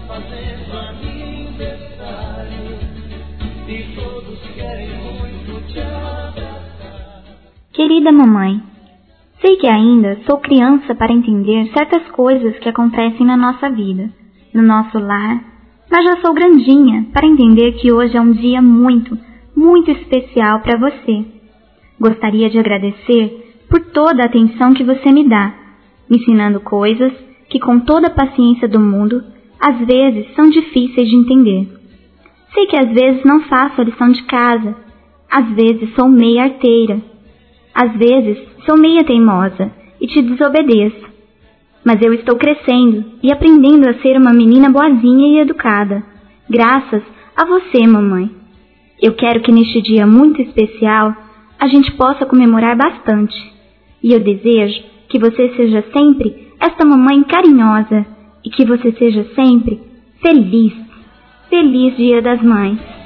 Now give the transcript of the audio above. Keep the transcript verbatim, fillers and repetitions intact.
fazendo aniversário e todos querem muito te abraçar. Querida mamãe, sei que ainda sou criança para entender certas coisas que acontecem na nossa vida, no nosso lar, mas já sou grandinha para entender que hoje é um dia muito, muito especial para você. Gostaria de agradecer por toda a atenção que você me dá, me ensinando coisas que com toda a paciência do mundo, às vezes são difíceis de entender. Sei que às vezes não faço a lição de casa, às vezes sou meia arteira, às vezes sou meia teimosa e te desobedeço. Mas eu estou crescendo e aprendendo a ser uma menina boazinha e educada, graças a você, mamãe. Eu quero que neste dia muito especial a gente possa comemorar bastante. E eu desejo que você seja sempre esta mamãe carinhosa e que você seja sempre feliz. Feliz Dia das Mães!